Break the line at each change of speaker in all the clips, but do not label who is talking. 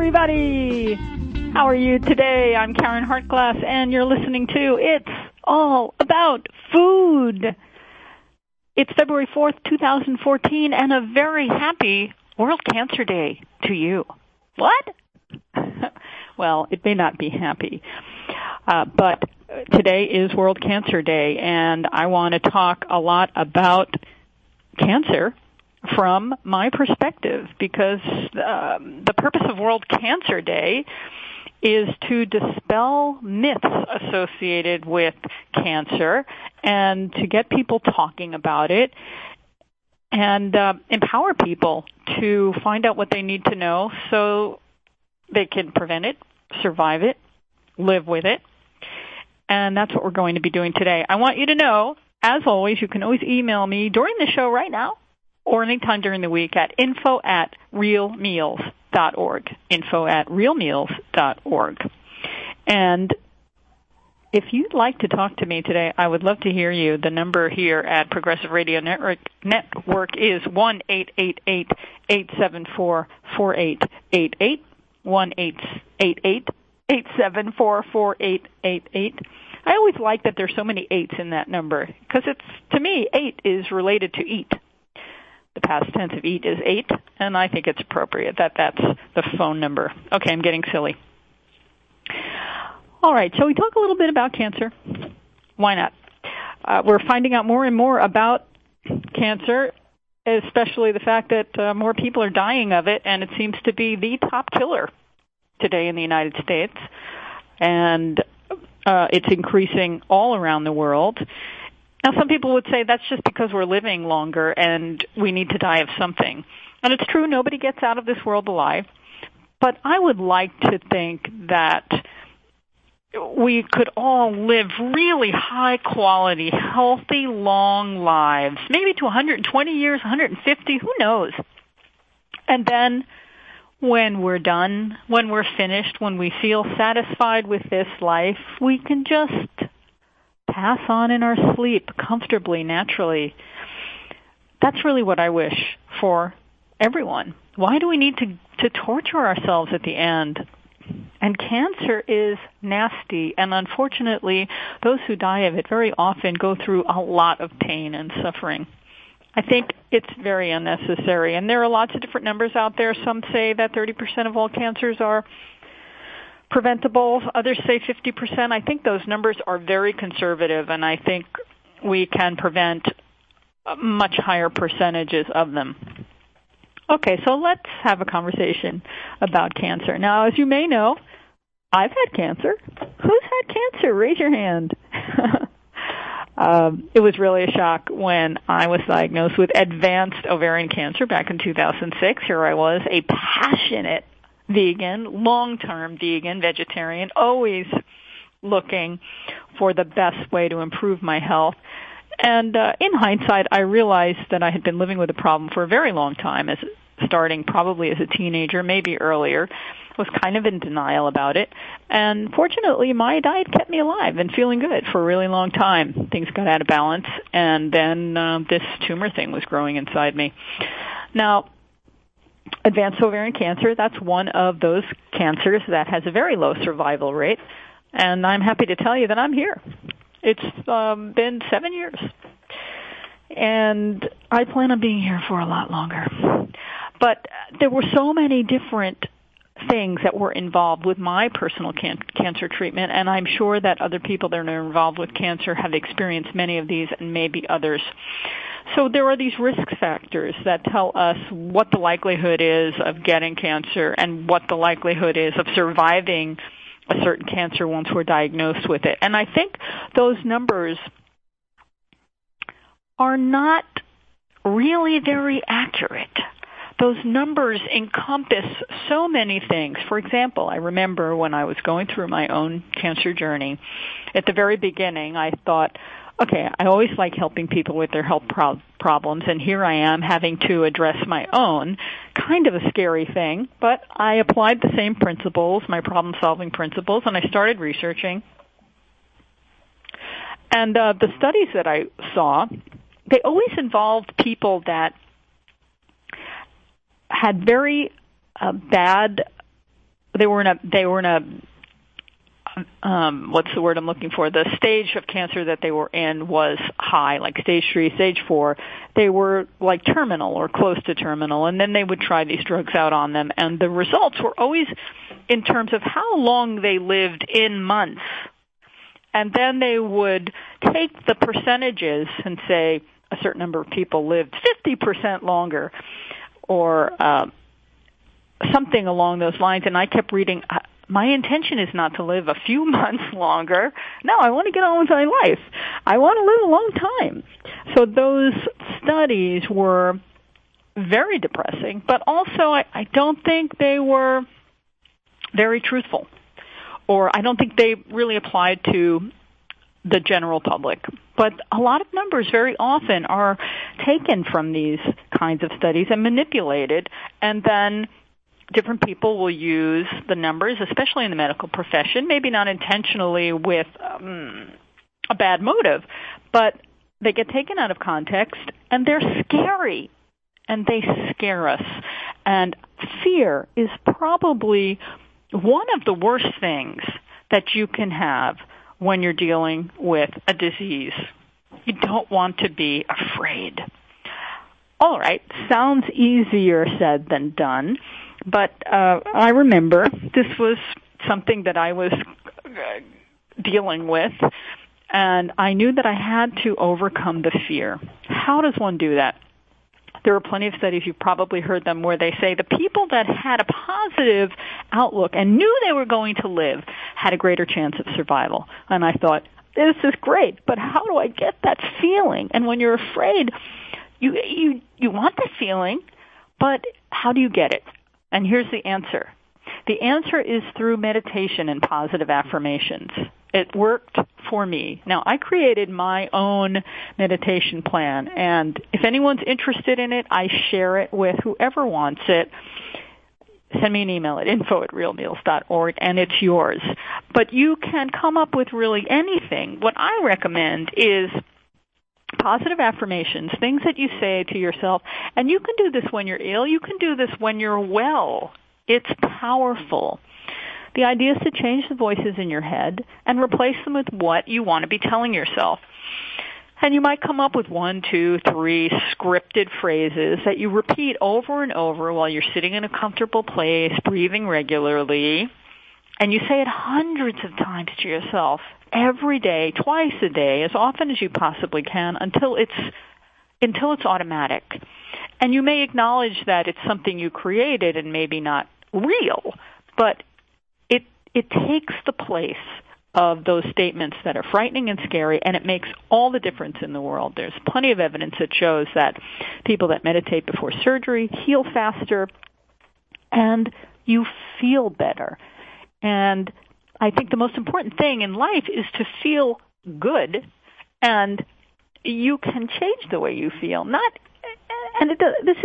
everybody. How are you today? I'm Karen Hartglass, and you're listening to It's All About Food. It's February 4th, 2014, and a very happy World Cancer Day to you. What? Well, it may not be happy, but today is World Cancer Day, and I want to talk a lot about cancer from my perspective, because the purpose of World Cancer Day is to dispel myths associated with cancer and to get people talking about it and empower people to find out what they need to know so they can prevent it, survive it, live with it. And that's what we're going to be doing today. I want you to know, as always, you can always email me during the show right now or anytime during the week at info@realmeals.org, info@realmeals.org. And if you'd like to talk to me today, I would love to hear you. The number here at Progressive Radio Network is 1-888-874-4888, 1-888-874-4888. I always like that there's so many eights in that number, because to me, 8 is related to eat. The past tense of eat is 8, and I think it's appropriate that that's the phone number. Okay, I'm getting silly. All right, shall we talk a little bit about cancer? Why not? We're finding out more and more about cancer, especially the fact that more people are dying of it, and it seems to be the top killer today in the United States. And it's increasing all around the world. Now, some people would say that's just because we're living longer and we need to die of something. And it's true, nobody gets out of this world alive. But I would like to think that we could all live really high-quality, healthy, long lives, maybe to 120 years, 150, who knows? And then when we're done, when we're finished, when we feel satisfied with this life, we can just pass on in our sleep comfortably, naturally. That's really what I wish for everyone. Why do we need to torture ourselves at the end? And cancer is nasty, and unfortunately, those who die of it very often go through a lot of pain and suffering. I think it's very unnecessary, and there are lots of different numbers out there. Some say that 30% of all cancers are preventable. Others say 50%. I think those numbers are very conservative, and I think we can prevent much higher percentages of them. Okay, so let's have a conversation about cancer. Now, as you may know, I've had cancer. Who's had cancer? Raise your hand. It was really a shock when I was diagnosed with advanced ovarian cancer back in 2006. Here I was, a passionate vegan, long-term vegan, vegetarian, always looking for the best way to improve my health. And in hindsight, I realized that I had been living with a problem for a very long time, starting probably as a teenager, maybe earlier. Was kind of in denial about it. And fortunately, my diet kept me alive and feeling good for a really long time. Things got out of balance, and then this tumor thing was growing inside me. Now, advanced ovarian cancer, that's one of those cancers that has a very low survival rate, and I'm happy to tell you that I'm here. It's been 7 years, and I plan on being here for a lot longer. But there were so many different things that were involved with my personal cancer treatment, and I'm sure that other people that are involved with cancer have experienced many of these and maybe others. So there are these risk factors that tell us what the likelihood is of getting cancer and what the likelihood is of surviving a certain cancer once we're diagnosed with it. And I think those numbers are not really very accurate. Those numbers encompass so many things. For example, I remember when I was going through my own cancer journey, at the very beginning, I thought, okay, I always like helping people with their health problems, and here I am having to address my own. Kind of a scary thing, but I applied the same principles, my problem-solving principles, and I started researching. And the studies that I saw, they always involved people that had very bad what's the word I'm looking for? The stage of cancer that they were in was high, like stage 3, stage 4. They were like terminal or close to terminal, and then they would try these drugs out on them, and the results were always in terms of how long they lived in months. And then they would take the percentages and say a certain number of people lived 50% longer, or something along those lines. And I kept reading, my intention is not to live a few months longer. No, I want to get on with my life. I want to live a long time. So those studies were very depressing, but also I don't think they were very truthful, or I don't think they really applied to the general public. But a lot of numbers very often are taken from these kinds of studies and manipulated, and then different people will use the numbers, especially in the medical profession, maybe not intentionally with a bad motive, but they get taken out of context, and they're scary, and they scare us. And fear is probably one of the worst things that you can have when you're dealing with a disease. You don't want to be afraid. All right, sounds easier said than done. But I remember this was something that I was dealing with, and I knew that I had to overcome the fear. How does one do that? There are plenty of studies, you've probably heard them, where they say the people that had a positive outlook and knew they were going to live had a greater chance of survival. And I thought, this is great, but how do I get that feeling? And when you're afraid, you want that feeling, but how do you get it? And here's the answer. The answer is through meditation and positive affirmations. It worked for me. Now, I created my own meditation plan, and if anyone's interested in it, I share it with whoever wants it. Send me an email at info@realmeals.org, and it's yours. But you can come up with really anything. What I recommend is positive affirmations, things that you say to yourself. And you can do this when you're ill. You can do this when you're well. It's powerful. The idea is to change the voices in your head and replace them with what you want to be telling yourself. And you might come up with 1, 2, 3 scripted phrases that you repeat over and over while you're sitting in a comfortable place, breathing regularly. And you say it hundreds of times to yourself every day, twice a day, as often as you possibly can, until it's automatic. And you may acknowledge that it's something you created and maybe not real, but it takes the place of those statements that are frightening and scary, and it makes all the difference in the world. There's plenty of evidence that shows that people that meditate before surgery heal faster, and you feel better. And I think the most important thing in life is to feel good, and you can change the way you feel. This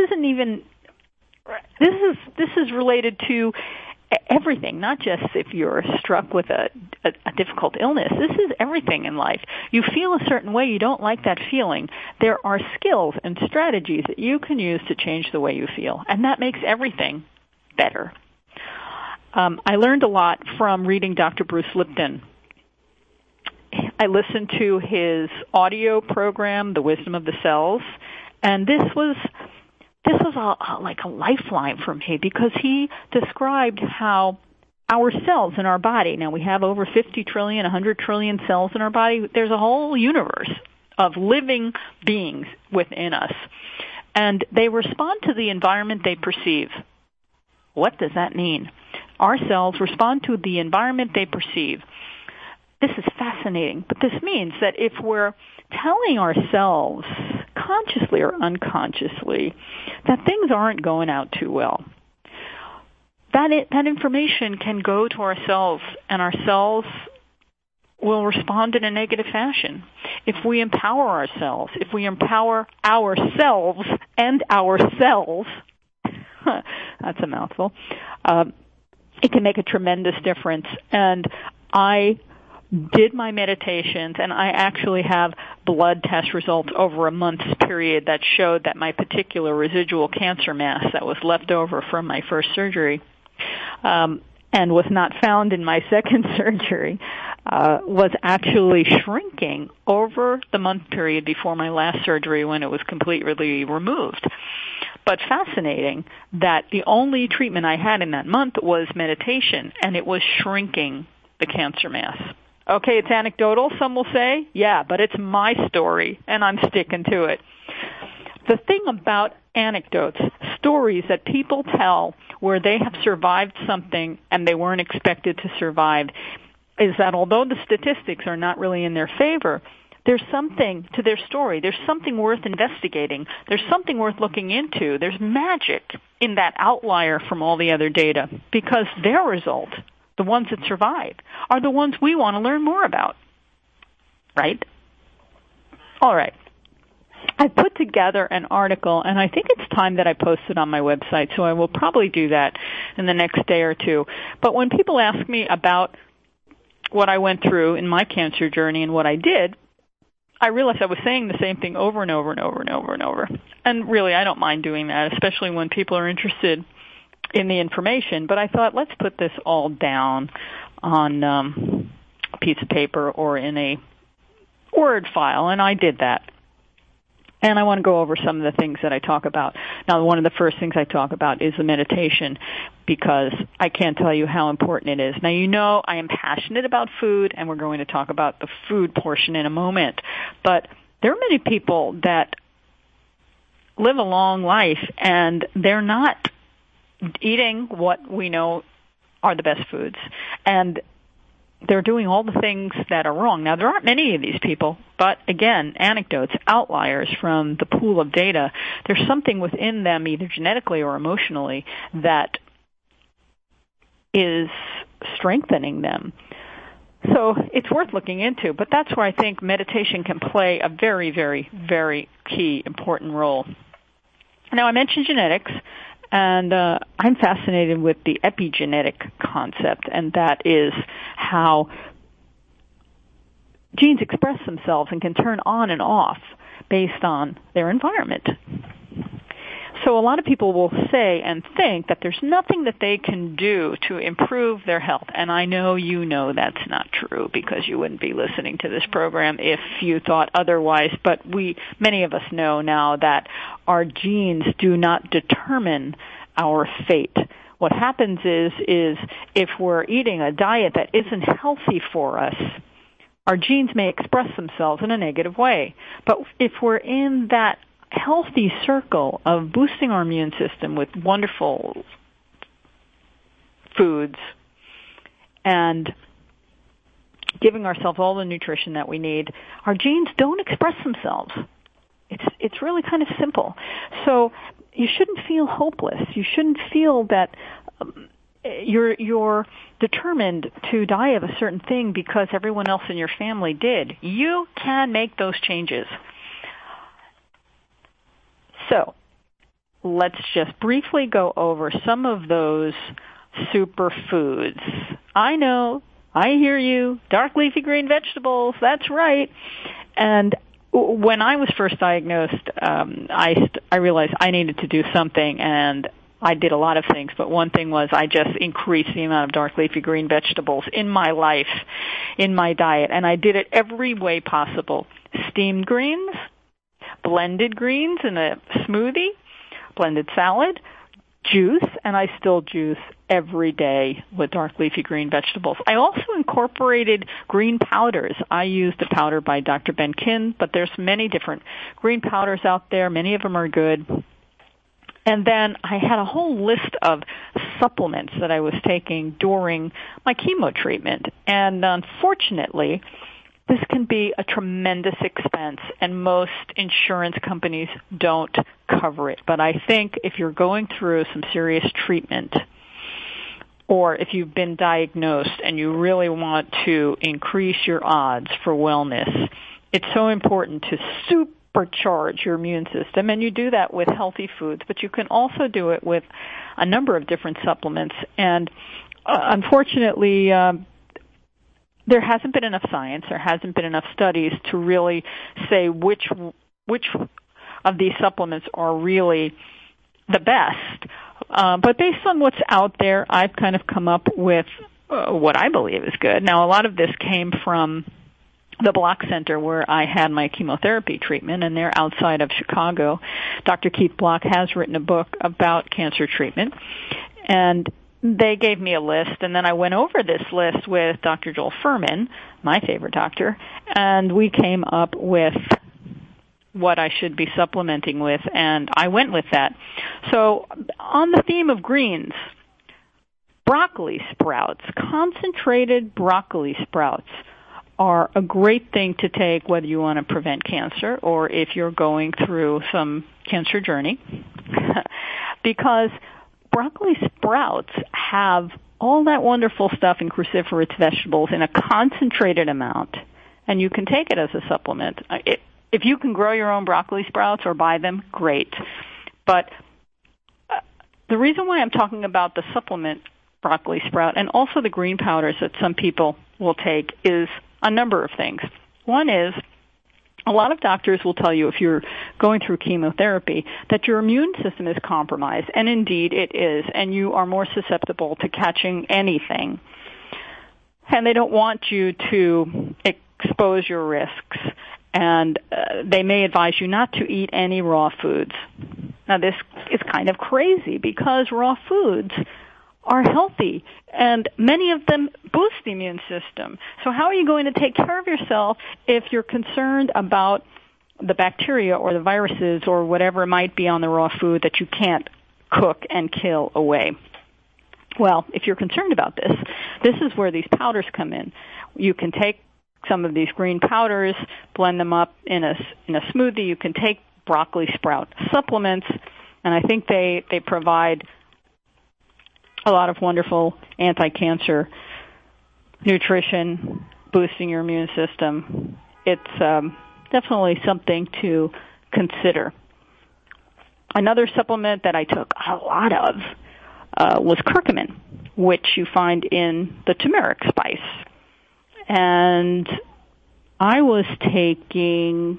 is related to everything, not just if you're struck with a difficult illness. This is everything in life. You feel a certain way, you don't like that feeling. There are skills and strategies that you can use to change the way you feel, and that makes everything better. I learned a lot from reading Dr. Bruce Lipton. I listened to his audio program, The Wisdom of the Cells, and this was like a lifeline for me, because he described how our cells in our body, now we have over 50 trillion, 100 trillion cells in our body. There's a whole universe of living beings within us, and they respond to the environment they perceive. What does that mean? Our cells respond to the environment they perceive. This is fascinating, but this means that if we're telling ourselves, consciously or unconsciously, that things aren't going out too well, that information can go to our cells, and our cells will respond in a negative fashion. If we empower ourselves, if we empower ourselves and our cells, that's a mouthful, it can make a tremendous difference. And I did my meditations, and I actually have blood test results over a month's period that showed that my particular residual cancer mass that was left over from my first surgery and was not found in my second surgery, was actually shrinking over the month period before my last surgery when it was completely removed. But fascinating that the only treatment I had in that month was meditation, and it was shrinking the cancer mass. Okay, it's anecdotal, some will say. Yeah, but it's my story, and I'm sticking to it. The thing about anecdotes, stories that people tell where they have survived something and they weren't expected to survive, is that although the statistics are not really in their favor, there's something to their story. There's something worth investigating. There's something worth looking into. There's magic in that outlier from all the other data, because their result, the ones that survive, are the ones we want to learn more about. Right? All right. I put together an article, and I think it's time that I post it on my website, so I will probably do that in the next day or two. But when people ask me about what I went through in my cancer journey and what I did, I realized I was saying the same thing over and over and over and over and over. And really, I don't mind doing that, especially when people are interested in the information. But I thought, let's put this all down on a piece of paper or in a Word file, and I did that. And I want to go over some of the things that I talk about. Now, one of the first things I talk about is the meditation, because I can't tell you how important it is. Now, you know I am passionate about food, and we're going to talk about the food portion in a moment. But there are many people that live a long life, and they're not eating what we know are the best foods. And they're doing all the things that are wrong. Now, there aren't many of these people, but again, anecdotes, outliers from the pool of data. There's something within them, either genetically or emotionally, that is strengthening them. So it's worth looking into, but that's where I think meditation can play a very, very, very key, important role. Now, I mentioned genetics. And I'm fascinated with the epigenetic concept, and that is how genes express themselves and can turn on and off based on their environment. So a lot of people will say and think that there's nothing that they can do to improve their health. And I know you know that's not true, because you wouldn't be listening to this program if you thought otherwise. But many of us know now that our genes do not determine our fate. What happens is if we're eating a diet that isn't healthy for us, our genes may express themselves in a negative way. But if we're in that healthy circle of boosting our immune system with wonderful foods and giving ourselves all the nutrition that we need, our genes don't express themselves. It's really kind of simple. So you shouldn't feel hopeless. You shouldn't feel that you're determined to die of a certain thing because everyone else in your family did. You can make those changes. So let's just briefly go over some of those superfoods. I know, I hear you, dark leafy green vegetables, that's right. And when I was first diagnosed, I realized I needed to do something, and I did a lot of things, but one thing was I just increased the amount of dark leafy green vegetables in my life, in my diet, and I did it every way possible. Steamed greens, blended greens in a smoothie, blended salad, juice, and I still juice every day with dark leafy green vegetables. I also incorporated green powders. I used a powder by Dr. Ben Kin, but there's many different green powders out there. Many of them are good. And then I had a whole list of supplements that I was taking during my chemo treatment. And unfortunately, this can be a tremendous expense, and most insurance companies don't cover it. But I think if you're going through some serious treatment, or if you've been diagnosed and you really want to increase your odds for wellness, it's so important to supercharge your immune system, and you do that with healthy foods, but you can also do it with a number of different supplements. And unfortunately, there hasn't been enough science, there hasn't been enough studies to really say which of these supplements are really the best. But based on what's out there, I've kind of come up with what I believe is good. Now, a lot of this came from the Block Center where I had my chemotherapy treatment, and they're outside of Chicago. Dr. Keith Block has written a book about cancer treatment, and they gave me a list, and then I went over this list with Dr. Joel Fuhrman, my favorite doctor, and we came up with what I should be supplementing with, and I went with that. So on the theme of greens, broccoli sprouts, concentrated broccoli sprouts are a great thing to take whether you want to prevent cancer or if you're going through some cancer journey, because broccoli sprouts have all that wonderful stuff in cruciferous vegetables in a concentrated amount, and you can take it as a supplement. If you can grow your own broccoli sprouts or buy them, great. But the reason why I'm talking about the supplement broccoli sprout and also the green powders that some people will take is a number of things. One is, a lot of doctors will tell you if you're going through chemotherapy that your immune system is compromised, and indeed it is, and you are more susceptible to catching anything. And they don't want you to expose your risks, and they may advise you not to eat any raw foods. Now, this is kind of crazy because raw foods are healthy, and many of them boost the immune system. So how are you going to take care of yourself if you're concerned about the bacteria or the viruses or whatever might be on the raw food that you can't cook and kill away? Well, if you're concerned about this, this is where these powders come in. You can take some of these green powders, blend them up in a smoothie. You can take broccoli sprout supplements, and I think they provide a lot of wonderful anti-cancer nutrition, boosting your immune system. It's definitely something to consider. Another supplement that I took a lot of was curcumin, which you find in the turmeric spice. And I was taking,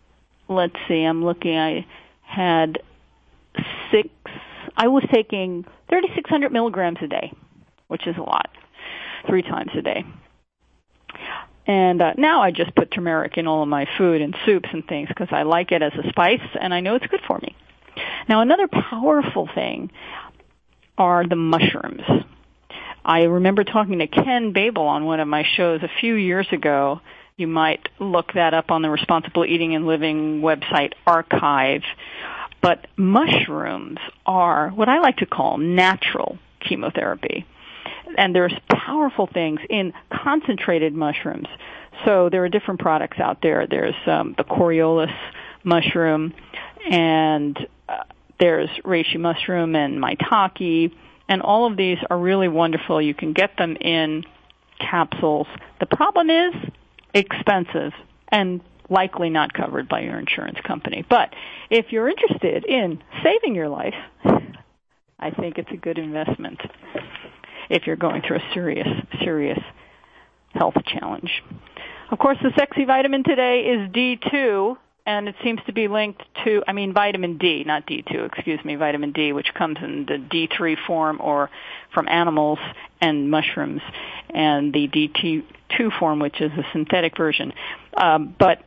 I was taking 3,600 milligrams a day, which is a lot, 3 times a day. And now I just put turmeric in all of my food and soups and things because I like it as a spice, and I know it's good for me. Now, another powerful thing are the mushrooms. I remember talking to Ken Babel on one of my shows a few years ago. You might look that up on the Responsible Eating and Living website archive. But mushrooms are what I like to call natural chemotherapy. And there's powerful things in concentrated mushrooms. So there are different products out there. There's the Coriolis mushroom, and there's reishi mushroom and maitake, and all of these are really wonderful. You can get them in capsules. The problem is expensive and likely not covered by your insurance company. But if you're interested in saving your life, I think it's a good investment if you're going through a serious health challenge. Of course, the sexy vitamin today is D2, and it seems to be linked to, vitamin D, not D2, vitamin D, which comes in the D3 form or from animals and mushrooms, and the D2 form, which is a synthetic version. But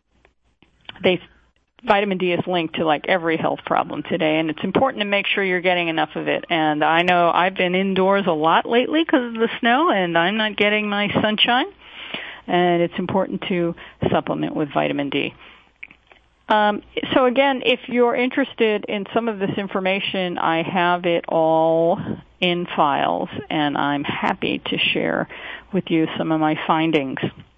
vitamin D is linked to like every health problem today, and it's important to make sure you're getting enough of it. And I know I've been indoors a lot lately because of the snow, and I'm not getting my sunshine, and it's important to supplement with vitamin D. So again, if you're interested in some of this information, I have it all in files, and I'm happy to share with you some of my findings.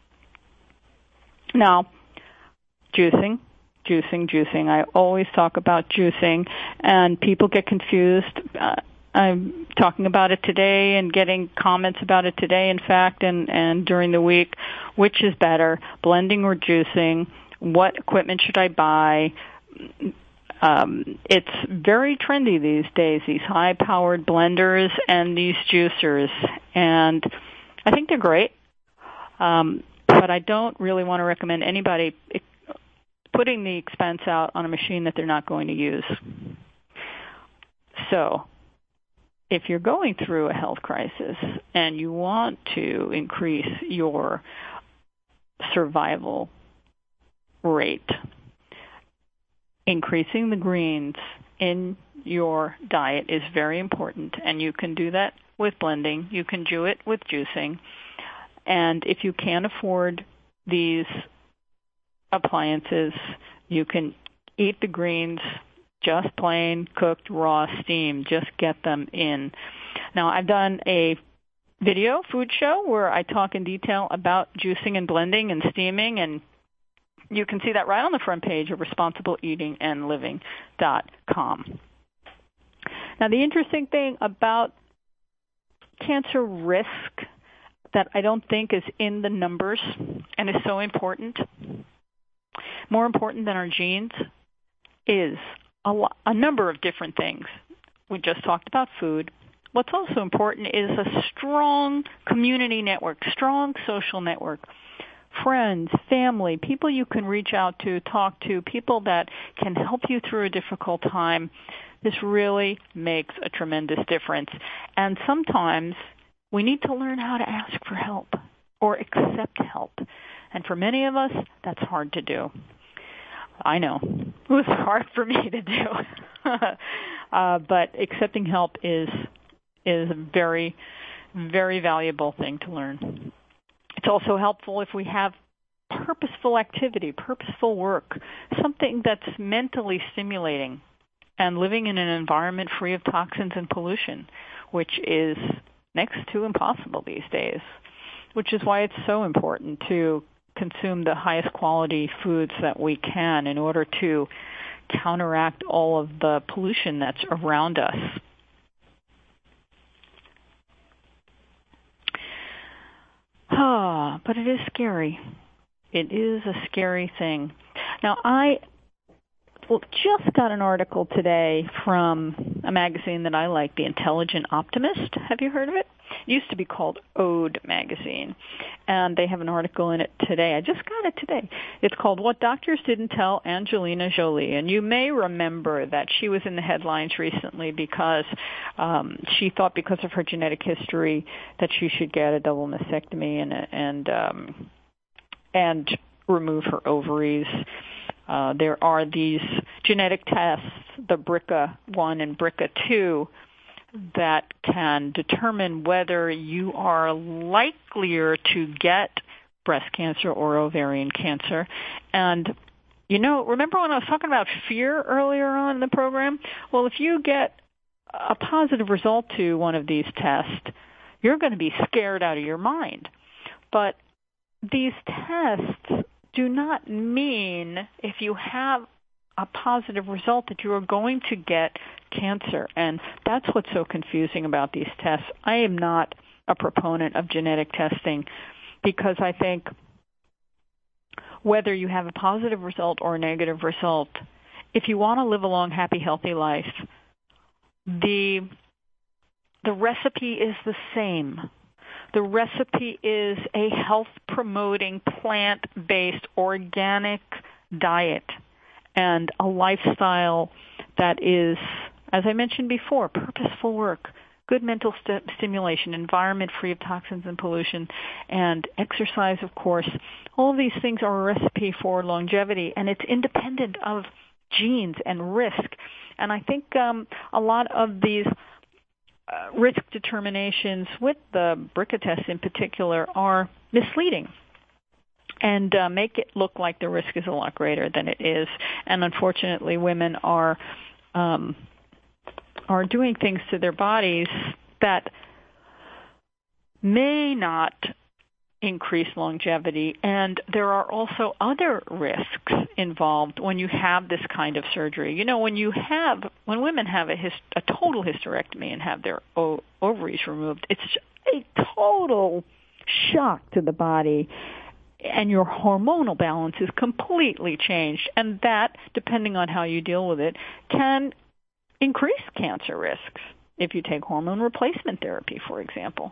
Now, juicing. I always talk about juicing, and people get confused. I'm talking about it today and getting comments about it today, in fact, and during the week. Which is better, blending or juicing? What equipment should I buy? It's very trendy these days, these high-powered blenders and these juicers, and I think they're great, but I don't really want to recommend anybody putting the expense out on a machine that they're not going to use. So if you're going through a health crisis and you want to increase your survival rate, increasing the greens in your diet is very important, and you can do that with blending. You can do it with juicing. And if you can't afford these appliances, you can eat the greens just plain, cooked, raw, steamed. Just get them in. Now, I've done a video food show where I talk in detail about juicing and blending and steaming, and you can see that right on the front page of responsibleeatingandliving.com. Now, the interesting thing about cancer risk that I don't think is in the numbers and is so important, more important than our genes, is a number of different things. We just talked about food. What's also important is a strong community network, strong social network, friends, family, people you can reach out to, talk to, people that can help you through a difficult time. This really makes a tremendous difference. And sometimes we need to learn how to ask for help or accept help. And for many of us, that's hard to do. I know. It was hard for me to do. But accepting help is a very, very valuable thing to learn. It's also helpful if we have purposeful activity, purposeful work, something that's mentally stimulating, and living in an environment free of toxins and pollution, which is next to impossible these days, which is why it's so important to consume the highest quality foods that we can in order to counteract all of the pollution that's around us. But it is scary. It is a scary thing. Now, I just got an article today from a magazine that I like, The Intelligent Optimist. Have you heard of it? It used to be called Ode magazine, and they have an article in it today. I just got it today. It's called What Doctors Didn't Tell Angelina Jolie, and you may remember that she was in the headlines recently because she thought because of her genetic history that she should get a double mastectomy and remove her ovaries. There are these genetic tests, the BRCA1 and BRCA2, that can determine whether you are likelier to get breast cancer or ovarian cancer. And, remember when I was talking about fear earlier on in the program? Well, if you get a positive result to one of these tests, you're going to be scared out of your mind. But these tests do not mean if you have a positive result that you are going to get cancer. And that's what's so confusing about these tests. I am not a proponent of genetic testing because I think whether you have a positive result or a negative result, if you want to live a long, happy, healthy life, the recipe is the same. The recipe is a health-promoting, plant-based, organic diet and a lifestyle that is, as I mentioned before, purposeful work, good mental stimulation, environment free of toxins and pollution, and exercise, of course. All of these things are a recipe for longevity, and it's independent of genes and risk. And I think a lot of these risk determinations with the BRCA test in particular are misleading and make it look like the risk is a lot greater than it is. And unfortunately, women are doing things to their bodies that may not increase longevity. And there are also other risks involved when you have this kind of surgery. When women have a total hysterectomy and have their ovaries removed, it's a total shock to the body, and your hormonal balance is completely changed. And that, depending on how you deal with it, can increase cancer risks if you take hormone replacement therapy, for example.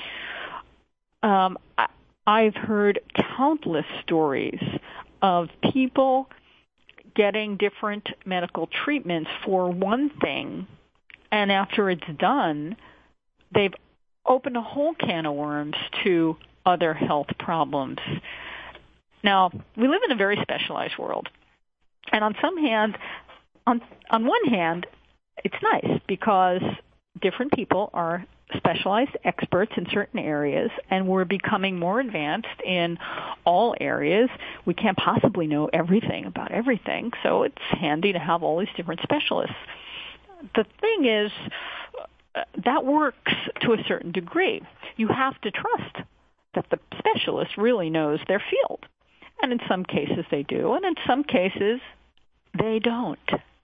I've heard countless stories of people getting different medical treatments for one thing And after it's done, they've opened a whole can of worms to other health problems. Now, we live in a very specialized world. And on one hand, it's nice because different people are specialized experts in certain areas, and we're becoming more advanced in all areas. We can't possibly know everything about everything, so it's handy to have all these different specialists. The thing is, that works to a certain degree. You have to trust that the specialist really knows their field. And in some cases they do, and in some cases they don't.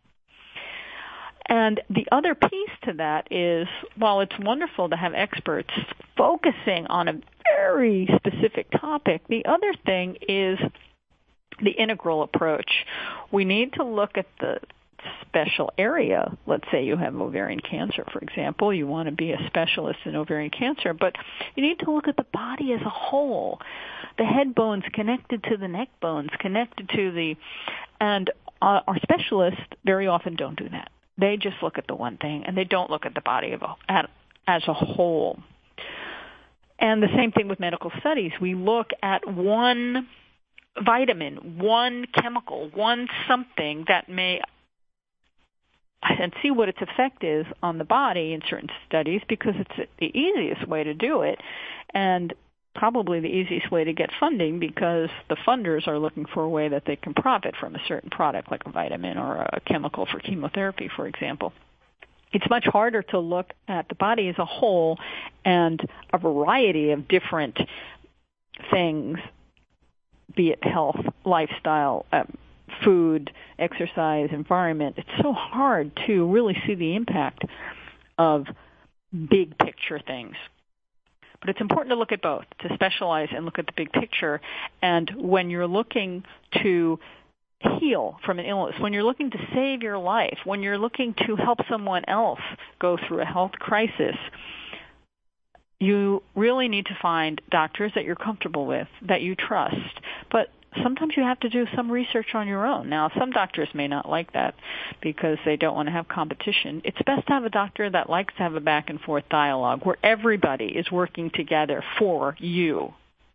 And the other piece to that is, while it's wonderful to have experts focusing on a very specific topic, the other thing is the integral approach. We need to look at the special area. Let's say you have ovarian cancer, for example. You want to be a specialist in ovarian cancer, but you need to look at the body as a whole. The head bones connected to the neck bones, connected to the... And our specialists very often don't do that. They just look at the one thing, and they don't look at the body as a whole. And the same thing with medical studies. We look at one vitamin, one chemical, one something that may, and see what its effect is on the body in certain studies, because it's the easiest way to do it, and probably the easiest way to get funding, because the funders are looking for a way that they can profit from a certain product, like a vitamin or a chemical for chemotherapy, for example. It's much harder to look at the body as a whole and a variety of different things, be it health, lifestyle, food, exercise, environment. It's so hard to really see the impact of big picture things. But it's important to look at both, to specialize and look at the big picture. And when you're looking to heal from an illness, when you're looking to save your life, when you're looking to help someone else go through a health crisis, you really need to find doctors that you're comfortable with, that you trust. But sometimes you have to do some research on your own. Now, some doctors may not like that because they don't want to have competition. It's best to have a doctor that likes to have a back-and-forth dialogue where everybody is working together for you.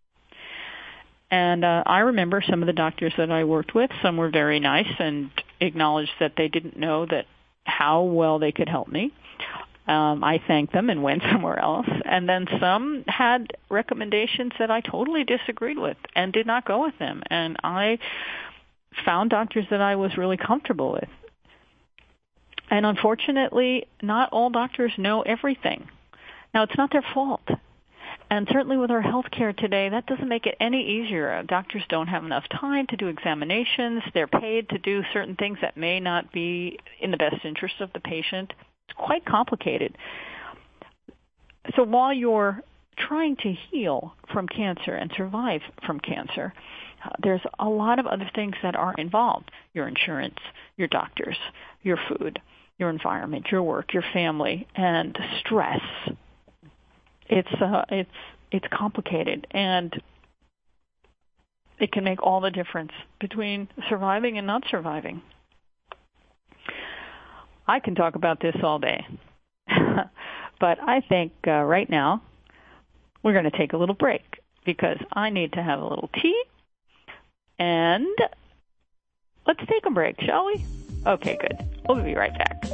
And I remember some of the doctors that I worked with. Some were very nice and acknowledged that they didn't know that how well they could help me. I thanked them and went somewhere else. And then some had recommendations that I totally disagreed with and did not go with them. And I found doctors that I was really comfortable with. And unfortunately, not all doctors know everything. Now, it's not their fault. And certainly with our healthcare today, that doesn't make it any easier. Doctors don't have enough time to do examinations. They're paid to do certain things that may not be in the best interest of the patient. It's quite complicated. So while you're trying to heal from cancer and survive from cancer, there's a lot of other things that are involved. Your insurance, your doctors, your food, your environment, your work, your family, and stress. It's complicated, and it can make all the difference between surviving and not surviving. I can talk about this all day, but I think right now we're going to take a little break because I need to have a little tea, and let's take a break, shall we? Okay, good. We'll be right back.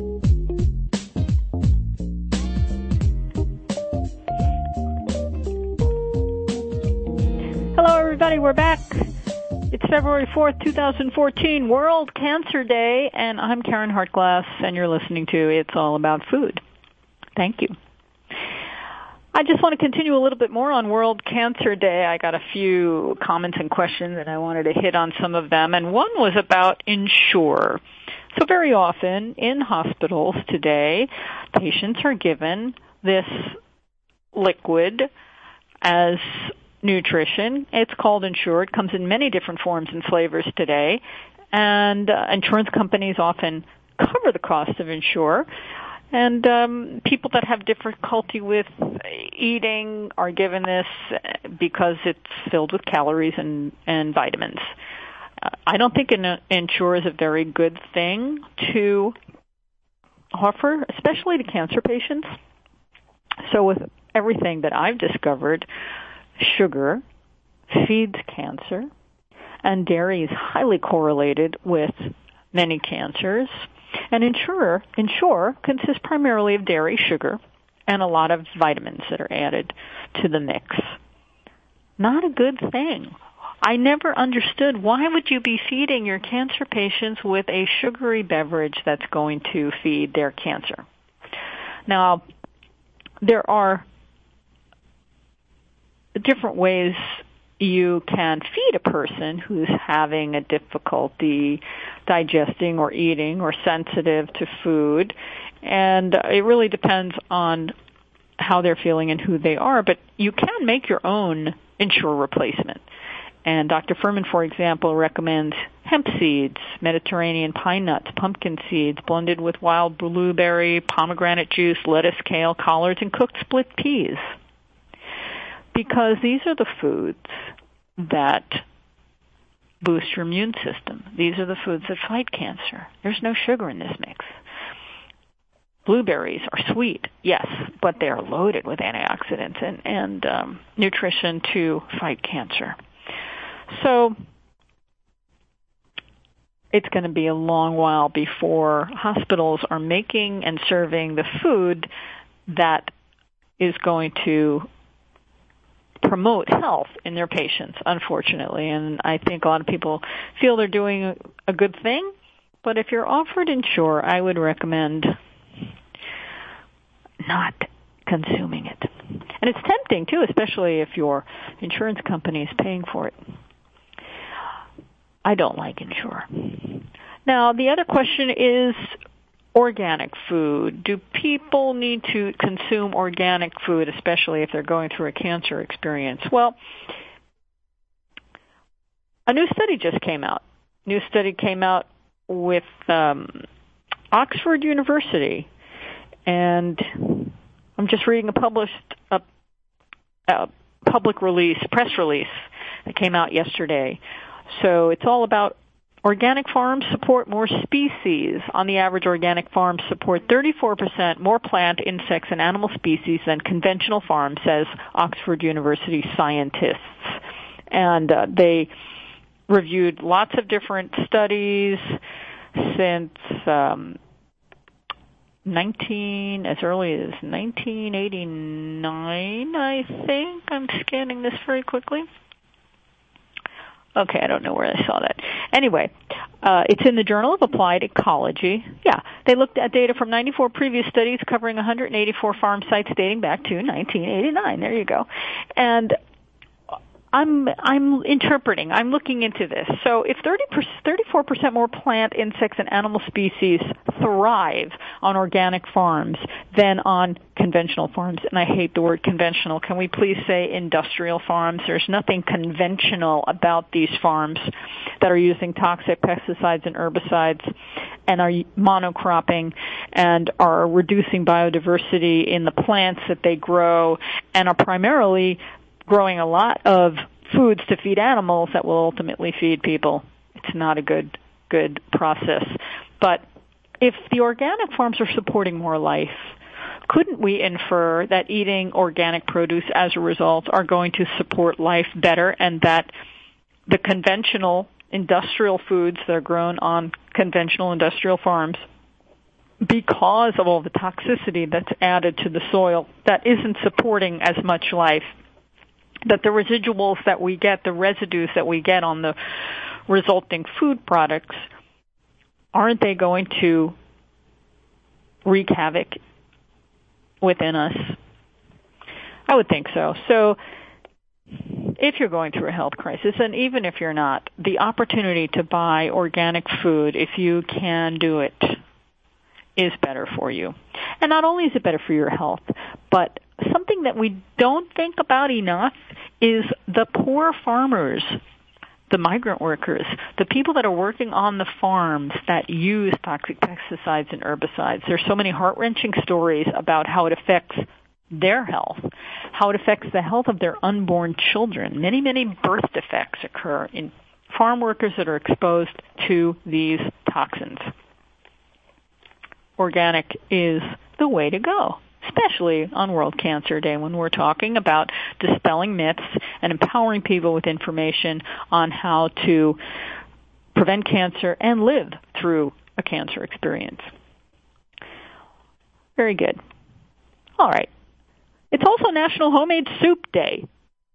Hello, everybody. We're back. It's February 4th, 2014, World Cancer Day, and I'm Karen Hartglass, and you're listening to It's All About Food. Thank you. I just want to continue a little bit more on World Cancer Day. I got a few comments and questions, and I wanted to hit on some of them, and one was about Ensure. So very often in hospitals today, patients are given this liquid as nutrition. It's called Ensure. It comes in many different forms and flavors today, and insurance companies often cover the cost of Ensure. And people that have difficulty with eating are given this because it's filled with calories and vitamins. I don't think Ensure is a very good thing to offer, especially to cancer patients. So with everything that I've discovered, sugar feeds cancer, and dairy is highly correlated with many cancers. And Ensure consists primarily of dairy, sugar, and a lot of vitamins that are added to the mix. Not a good thing. I never understood, why would you be feeding your cancer patients with a sugary beverage that's going to feed their cancer? Now, there are different ways you can feed a person who's having a difficulty digesting or eating or sensitive to food, and it really depends on how they're feeling and who they are, but you can make your own Ensure replacement. And Dr. Furman, for example, recommends hemp seeds, Mediterranean pine nuts, pumpkin seeds, blended with wild blueberry, pomegranate juice, lettuce, kale, collards, and cooked split peas. Because these are the foods that boost your immune system. These are the foods that fight cancer. There's no sugar in this mix. Blueberries are sweet, yes, but they are loaded with antioxidants and nutrition to fight cancer. So it's going to be a long while before hospitals are making and serving the food that is going to promote health in their patients, unfortunately. And I think a lot of people feel they're doing a good thing, but if you're offered Ensure, I would recommend not consuming it. And it's tempting, too, especially if your insurance company is paying for it. I don't like Ensure. Now, the other question is organic food. Do people need to consume organic food, especially if they're going through a cancer experience? Well, a new study just came out. New study came out with Oxford University, and I'm just reading a press release that came out yesterday. So it's all about organic farms support more species. On the average, organic farms support 34% more plant, insects, and animal species than conventional farms, says Oxford University scientists. And they reviewed lots of different studies since as early as 1989, I think. I'm scanning this very quickly. Okay, I don't know where I saw that. Anyway, it's in the Journal of Applied Ecology. Yeah, they looked at data from 94 previous studies covering 184 farm sites dating back to 1989. There you go. And I'm looking into this. So if 34% more plant, insects, and animal species thrive on organic farms than on conventional farms, and I hate the word conventional, can we please say industrial farms? There's nothing conventional about these farms that are using toxic pesticides and herbicides and are monocropping and are reducing biodiversity in the plants that they grow and are primarily growing a lot of foods to feed animals that will ultimately feed people. It's not a good process. But if the organic farms are supporting more life, couldn't we infer that eating organic produce as a result are going to support life better, and that the conventional industrial foods that are grown on conventional industrial farms, because of all the toxicity that's added to the soil, that isn't supporting as much life, that the residuals that we get, the residues that we get on the resulting food products, aren't they going to wreak havoc within us? I would think so. So if you're going through a health crisis, and even if you're not, the opportunity to buy organic food, if you can do it, is better for you. And not only is it better for your health, but something that we don't think about enough is the poor farmers, the migrant workers, the people that are working on the farms that use toxic pesticides and herbicides. There's so many heart-wrenching stories about how it affects their health, how it affects the health of their unborn children. Many, many birth defects occur in farm workers that are exposed to these toxins. organic is the way to go, especially on World Cancer Day when we're talking about dispelling myths and empowering people with information on how to prevent cancer and live through a cancer experience. Very good. All right. It's also National Homemade Soup Day.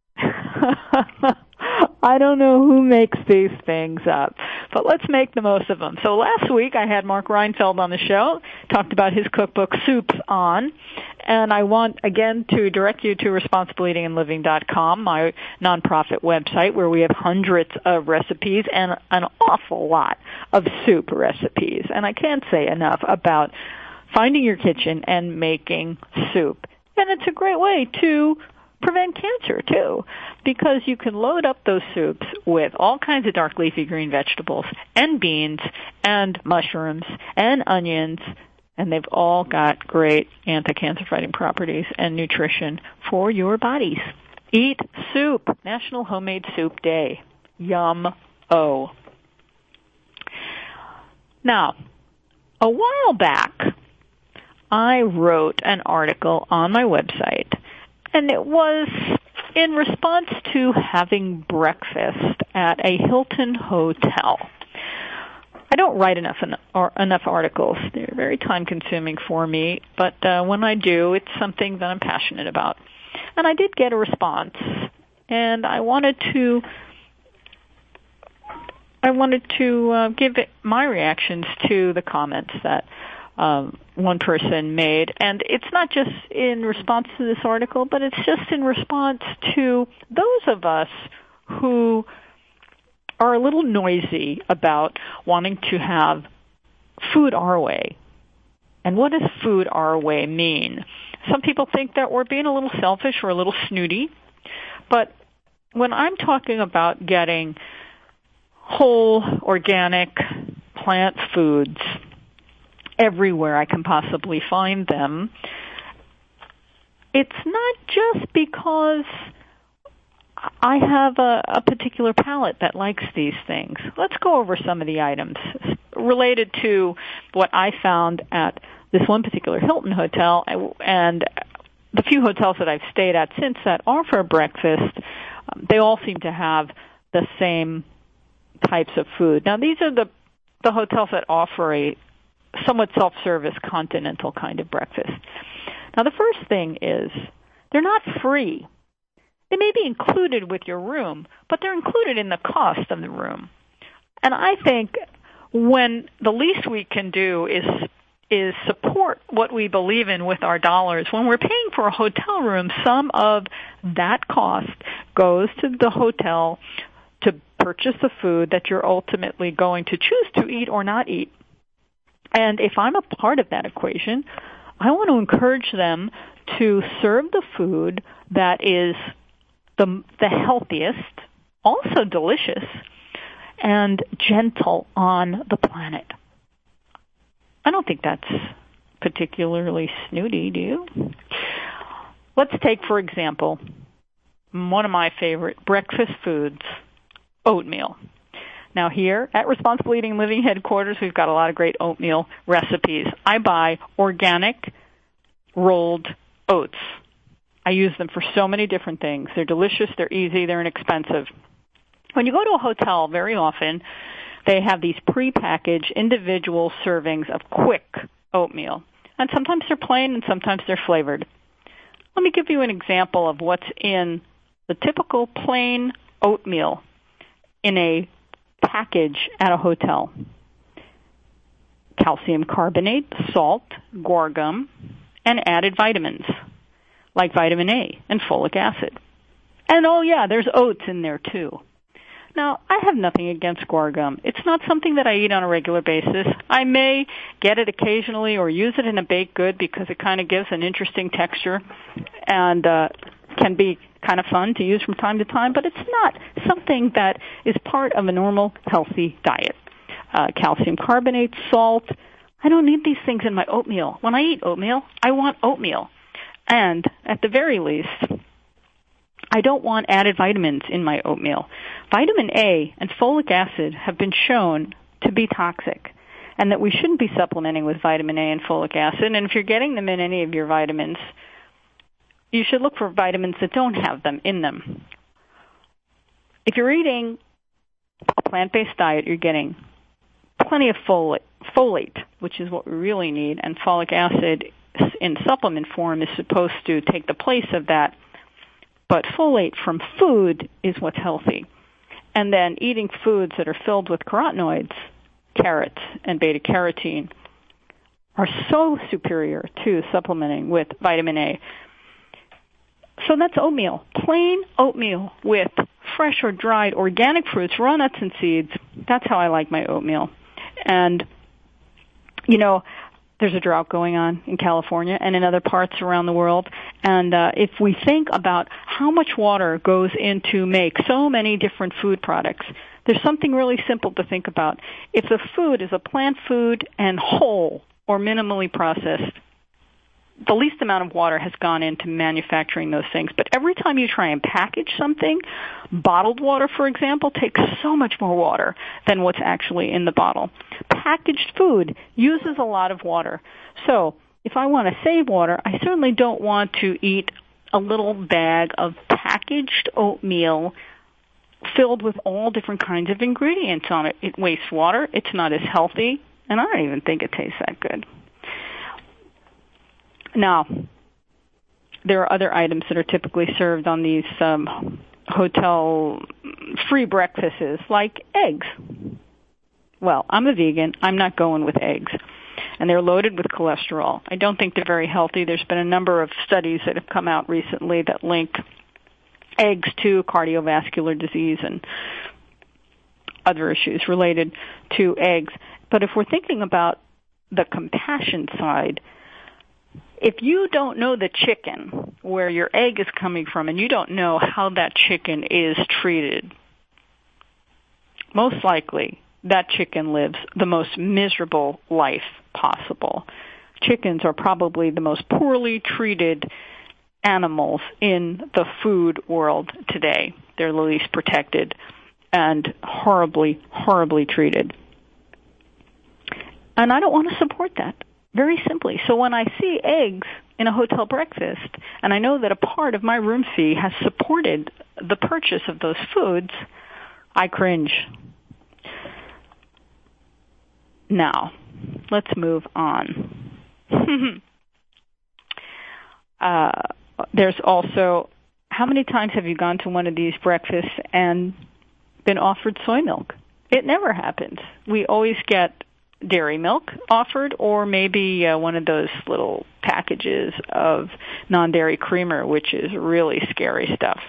I don't know who makes these things up, but let's make the most of them. So last week I had Mark Reinfeld on the show, talked about his cookbook, Soups On, and I want, again, to direct you to ResponsibleEatingAndLiving.com, my nonprofit website, where we have hundreds of recipes and an awful lot of soup recipes. And I can't say enough about finding your kitchen and making soup. And it's a great way to prevent cancer, too, because you can load up those soups with all kinds of dark leafy green vegetables and beans and mushrooms and onions, and they've all got great anti-cancer fighting properties and nutrition for your bodies. Eat soup. National Homemade Soup Day. Yum-o. Now, a while back, I wrote an article on my website, and it was in response to having breakfast at a Hilton hotel. I don't write enough articles. They're very time-consuming for me, but when I do, it's something that I'm passionate about. And I did get a response, and I wanted to give my reactions to the comments that one person made. And it's not just in response to this article, but it's just in response to those of us who are a little noisy about wanting to have food our way. And what does food our way mean? Some people think that we're being a little selfish or a little snooty. But when I'm talking about getting whole, organic, plant foods everywhere I can possibly find them, it's not just because I have a particular palate that likes these things. Let's go over some of the items related to what I found at this one particular Hilton hotel and the few hotels that I've stayed at since that offer breakfast. They all seem to have the same types of food. Now, these are the hotels that offer a somewhat self-service continental kind of breakfast. Now, the first thing is they're not free. They may be included with your room, but they're included in the cost of the room. And I think when the least we can do is support what we believe in with our dollars, when we're paying for a hotel room, some of that cost goes to the hotel to purchase the food that you're ultimately going to choose to eat or not eat. And if I'm a part of that equation, I want to encourage them to serve the food that is the healthiest, also delicious, and gentle on the planet. I don't think that's particularly snooty, do you? Let's take, for example, one of my favorite breakfast foods, oatmeal. Now here at Responsible Eating and Living headquarters, we've got a lot of great oatmeal recipes. I buy organic rolled oats. I use them for so many different things. They're delicious, they're easy, they're inexpensive. When you go to a hotel, very often they have these prepackaged individual servings of quick oatmeal. And sometimes they're plain and sometimes they're flavored. Let me give you an example of what's in the typical plain oatmeal in a package at a hotel. Calcium carbonate, salt, guar gum, and added vitamins like vitamin A and folic acid. And oh yeah, there's oats in there too. Now, I have nothing against guar gum. It's not something that I eat on a regular basis. I may get it occasionally or use it in a baked good because it kind of gives an interesting texture and can be kind of fun to use from time to time, but it's not something that is part of a normal, healthy diet. Calcium carbonate, salt. I don't need these things in my oatmeal. When I eat oatmeal, I want oatmeal. And at the very least, I don't want added vitamins in my oatmeal. Vitamin A and folic acid have been shown to be toxic. and that we shouldn't be supplementing with vitamin A and folic acid. And if you're getting them in any of your vitamins, you should look for vitamins that don't have them in them. If you're eating a plant-based diet, you're getting plenty of folate, which is what we really need, and folic acid in supplement form is supposed to take the place of that. But folate from food is what's healthy. And then eating foods that are filled with carotenoids, carrots and beta-carotene, are so superior to supplementing with vitamin A. So that's oatmeal, plain oatmeal with fresh or dried organic fruits, raw nuts and seeds. That's how I like my oatmeal. And, you know, there's a drought going on in California and in other parts around the world. And if we think about how much water goes into make so many different food products, there's something really simple to think about. If the food is a plant food and whole or minimally processed, the least amount of water has gone into manufacturing those things. But every time you try and package something, bottled water, for example, takes so much more water than what's actually in the bottle. Packaged food uses a lot of water. So if I want to save water, I certainly don't want to eat a little bag of packaged oatmeal filled with all different kinds of ingredients on it. It wastes water. It's not as healthy. And I don't even think it tastes that good. Now, there are other items that are typically served on these hotel free breakfasts, like eggs. Well, I'm a vegan. I'm not going with eggs. And they're loaded with cholesterol. I don't think they're very healthy. There's been a number of studies that have come out recently that link eggs to cardiovascular disease and other issues related to eggs. But if we're thinking about the compassion side, if you don't know the chicken where your egg is coming from and you don't know how that chicken is treated, most likely that chicken lives the most miserable life possible. Chickens are probably the most poorly treated animals in the food world today. They're the least protected and horribly, horribly treated. And I don't want to support that. Very simply. So when I see eggs in a hotel breakfast, and I know that a part of my room fee has supported the purchase of those foods, I cringe. Now, let's move on. There's also, how many times have you gone to one of these breakfasts and been offered soy milk? It never happens. We always get dairy milk offered, or maybe one of those little packages of non-dairy creamer, which is really scary stuff.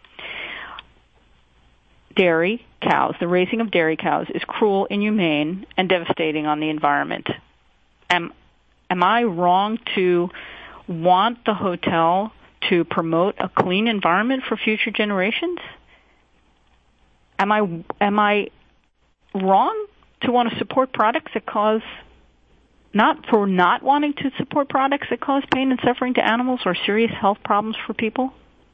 Dairy cows, the raising of dairy cows is cruel, inhumane, and devastating on the environment. Am I wrong to want the hotel to promote a clean environment for future generations? Am I wrong to want to support products that cause, not wanting to support products that cause pain and suffering to animals or serious health problems for people?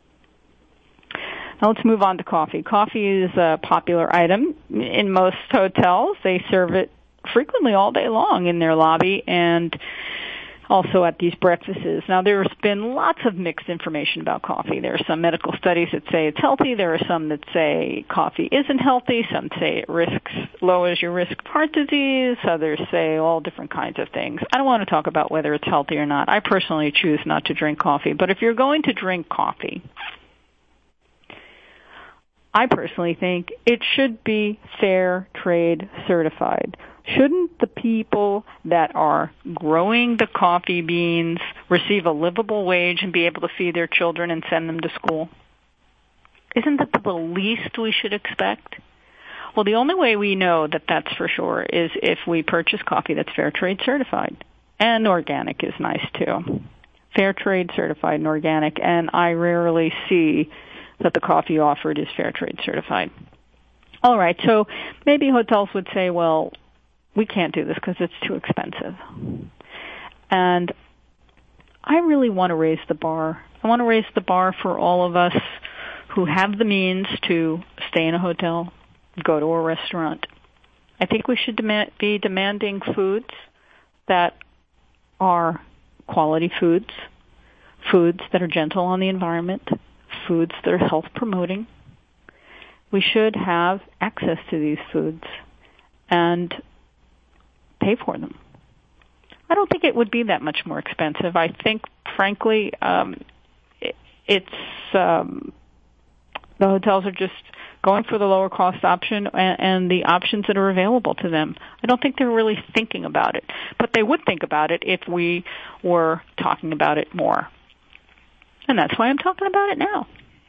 Now let's move on to coffee. Coffee is a popular item in most hotels. They serve it frequently all day long in their lobby and also at these breakfasts. Now, there's been lots of mixed information about coffee. There are some medical studies that say it's healthy. There are some that say coffee isn't healthy. Some say it lowers your risk of heart disease. Others say all different kinds of things. I don't want to talk about whether it's healthy or not. I personally choose not to drink coffee. But if you're going to drink coffee, I personally think it should be fair trade certified. Shouldn't the people that are growing the coffee beans receive a livable wage and be able to feed their children and send them to school? Isn't that the least we should expect? Well, the only way we know that that's for sure is if we purchase coffee that's fair trade certified. And organic is nice too. Fair trade certified and organic, and I rarely see that the coffee offered is fair trade certified. All right, so maybe hotels would say, well, we can't do this because it's too expensive. And I really want to raise the bar. I want to raise the bar for all of us who have the means to stay in a hotel, go to a restaurant, I think we should be demanding foods that are quality foods, foods that are gentle on the environment, foods that are health promoting. We should have access to these foods and pay for them. I don't think it would be that much more expensive. I think, frankly, the hotels are just going for the lower cost option and the options that are available to them. I don't think they're really thinking about it, but they would think about it if we were talking about it more. And that's why I'm talking about it now.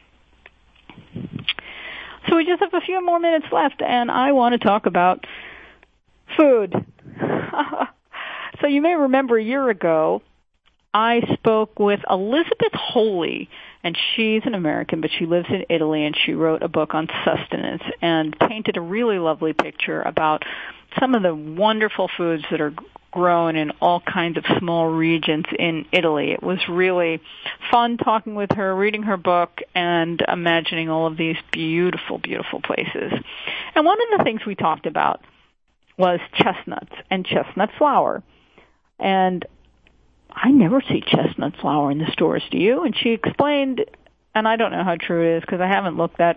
So we just have a few more minutes left, and I want to talk about food. So you may remember a year ago, I spoke with Elizabeth Holy, and she's an American, but she lives in Italy, and she wrote a book on sustenance and painted a really lovely picture about some of the wonderful foods that are grown in all kinds of small regions in Italy. It was really fun talking with her, reading her book, and imagining all of these beautiful, beautiful places. And one of the things we talked about was chestnuts and chestnut flour. And I never see chestnut flour in the stores, do you? And she explained, and I don't know how true it is because I haven't looked that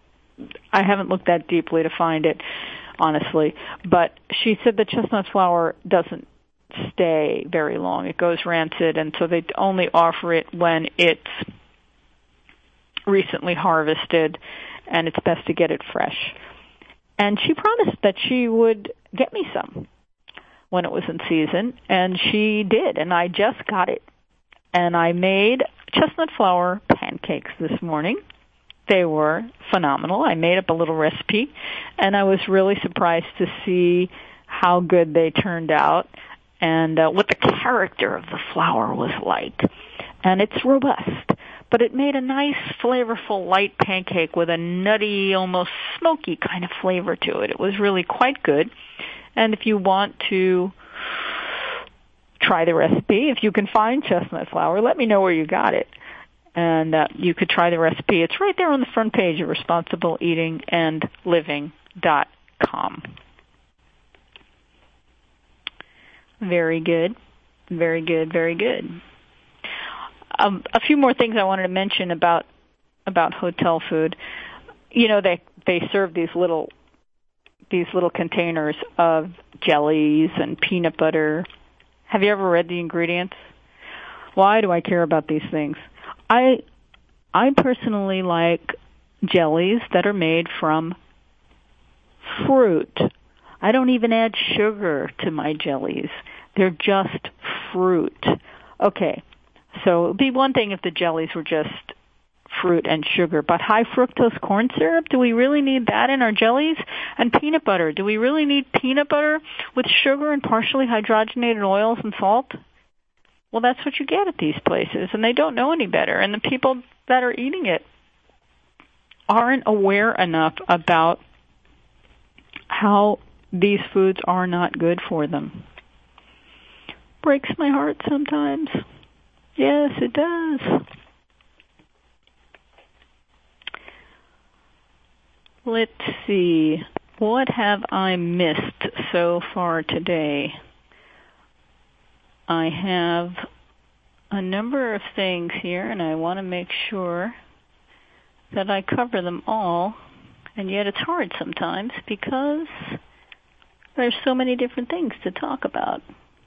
deeply to find it, honestly. But she said that chestnut flour doesn't stay very long. It goes rancid, and so they only offer it when it's recently harvested, and it's best to get it fresh. And she promised that she would get me some when it was in season, and she did, and I just got it. And I made chestnut flour pancakes this morning. They were phenomenal. I made up a little recipe, and I was really surprised to see how good they turned out and what the character of the flour was like. And it's robust, but it made a nice, flavorful, light pancake with a nutty, almost smoky kind of flavor to it. It was really quite good. And if you want to try the recipe, if you can find chestnut flour, let me know where you got it. And you could try the recipe. It's right there on the front page of ResponsibleEatingAndLiving.com. Very good. Very good. Very good. A few more things I wanted to mention about hotel food. You know, they serve these little containers of jellies and peanut butter. Have you ever read the ingredients? Why do I care about these things? I personally like jellies that are made from fruit. I don't even add sugar to my jellies. They're just fruit. Okay, so it would be one thing if the jellies were just fruit and sugar, but high fructose corn syrup, do we really need that in our jellies? And peanut butter, do we really need peanut butter with sugar and partially hydrogenated oils and salt? Well, that's what you get at these places, and they don't know any better, and the people that are eating it aren't aware enough about how these foods are not good for them. Breaks my heart sometimes. Yes, it does. Let's see. What have I missed so far today? I have a number of things here, and I want to make sure that I cover them all. And yet it's hard sometimes because there's so many different things to talk about.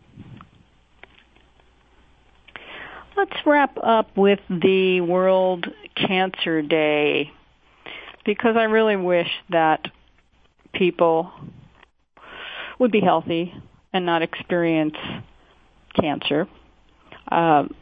Let's wrap up with the World Cancer Day, because I really wish that people would be healthy and not experience cancer. And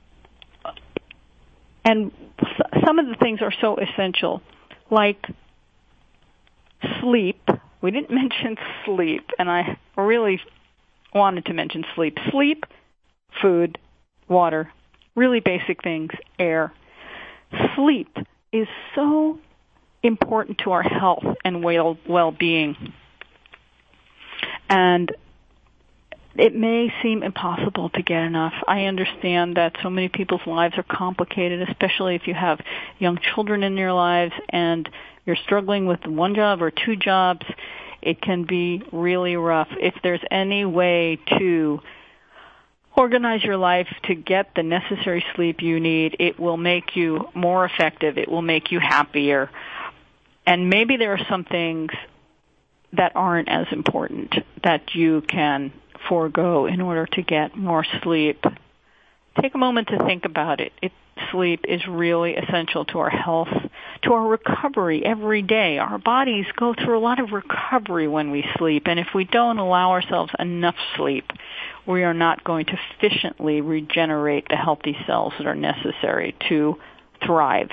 some of the things are so essential, like sleep. We didn't mention sleep, and I really wanted to mention sleep. Sleep, food, water, really basic things, air. Sleep is so important to our health and well-being. And it may seem impossible to get enough. I understand that so many people's lives are complicated, especially if you have young children in your lives and you're struggling with one job or two jobs. It can be really rough. If there's any way to organize your life to get the necessary sleep you need, it will make you more effective. It will make you happier. And maybe there are some things that aren't as important that you can forego in order to get more sleep. Take a moment to think about it. Sleep is really essential to our health, to our recovery every day. Our bodies go through a lot of recovery when we sleep, and if we don't allow ourselves enough sleep, we are not going to efficiently regenerate the healthy cells that are necessary to thrive.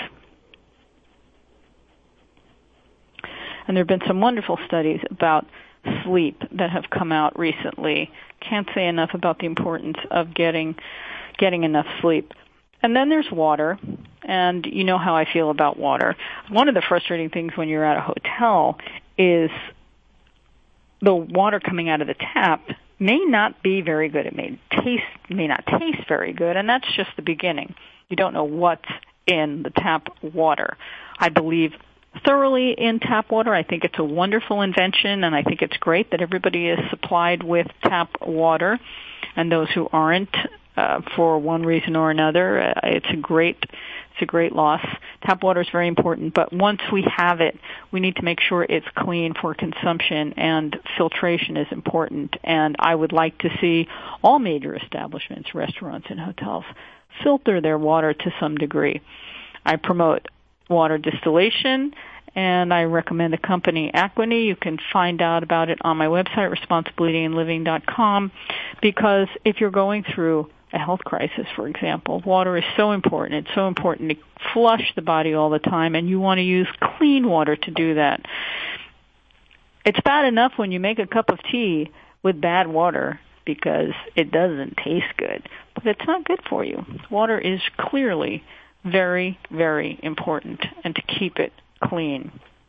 And there have been some wonderful studies about sleep that have come out recently. Can't say enough about the importance of getting enough sleep. And then there's water, and you know how I feel about water. One of the frustrating things when you're at a hotel is the water coming out of the tap may not be very good. It may not taste very good, and that's just the beginning. You don't know what's in the tap water. I believe thoroughly in tap water. I think it's a wonderful invention, and I think it's great that everybody is supplied with tap water, and those who aren't, for one reason or another, it's a great loss. Tap water is very important, but once we have it, we need to make sure it's clean for consumption, and filtration is important. And I would like to see all major establishments, restaurants and hotels, filter their water to some degree. I promote water distillation, and I recommend the company Aquany. You can find out about it on my website, responsibilityanliving.com, because if you're going through a health crisis, for example, water is so important. It's so important to flush the body all the time, and you want to use clean water to do that. It's bad enough when you make a cup of tea with bad water because it doesn't taste good, but it's not good for you. Water is clearly very, very important, and to keep it clean.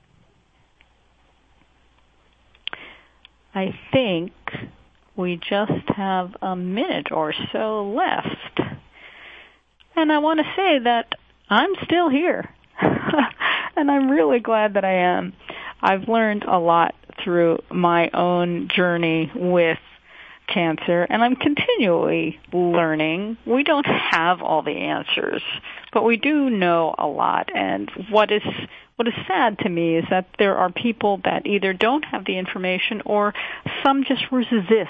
I think we just have a minute or so left. And I want to say that I'm still here. And I'm really glad that I am. I've learned a lot through my own journey with cancer, and I'm continually learning. We don't have all the answers, but we do know a lot. And what is sad to me is that there are people that either don't have the information, or some just resist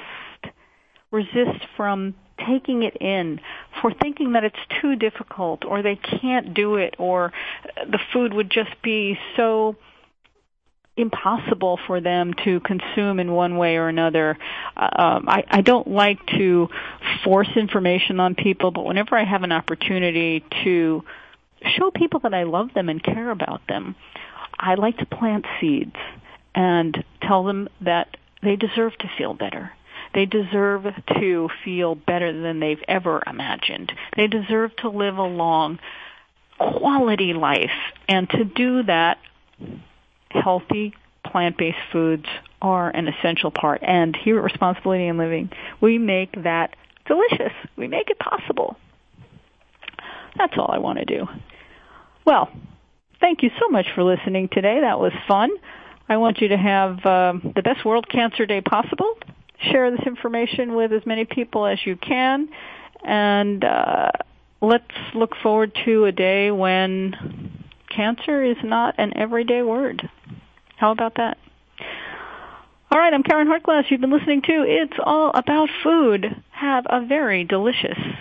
from taking it in, for thinking that it's too difficult, or they can't do it, or the food would just be so impossible for them to consume in one way or another. I don't like to force information on people, but whenever I have an opportunity to show people that I love them and care about them, I like to plant seeds and tell them that they deserve to feel better. They deserve to feel better than they've ever imagined. They deserve to live a long, quality life. And to do that, healthy, plant-based foods are an essential part. And here at Responsibility in Living, we make that delicious. We make it possible. That's all I want to do. Well, thank you so much for listening today. That was fun. I want you to have the best World Cancer Day possible. Share this information with as many people as you can. And let's look forward to a day when cancer is not an everyday word. How about that? All right, I'm Karen Hartglass. You've been listening to It's All About Food. Have a very delicious